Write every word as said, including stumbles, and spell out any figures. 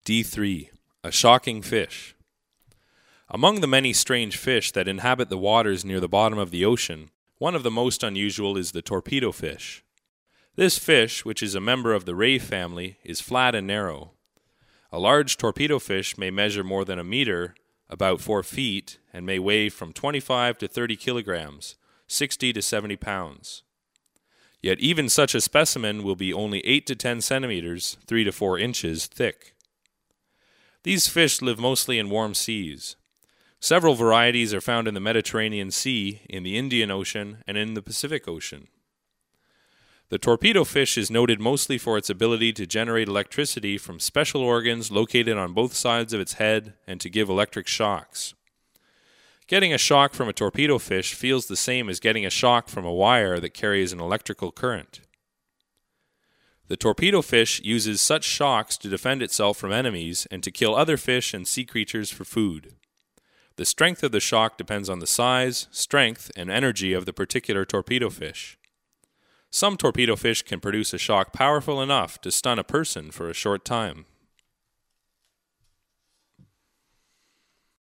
D three. A shocking fish. Among the many strange fish that inhabit the waters near the bottom of the ocean, one of the most unusual is the torpedo fish. This fish, which is a member of the ray family, is flat and narrow. A large torpedo fish may measure more than a meter, about four feet, and may weigh from twenty-five to thirty kilograms, sixty to seventy pounds. Yet even such a specimen will be only eight to ten centimeters, three to four inches, thick. These fish live mostly in warm seas. Several varieties are found in the Mediterranean Sea, in the Indian Ocean, and in the Pacific Ocean. The torpedo fish is noted mostly for its ability to generate electricity from special organs located on both sides of its head and to give electric shocks. Getting a shock from a torpedo fish feels the same as getting a shock from a wire that carries an electrical current. The torpedo fish uses such shocks to defend itself from enemies and to kill other fish and sea creatures for food. The strength of the shock depends on the size, strength, and energy of the particular torpedo fish. Some torpedo fish can produce a shock powerful enough to stun a person for a short time.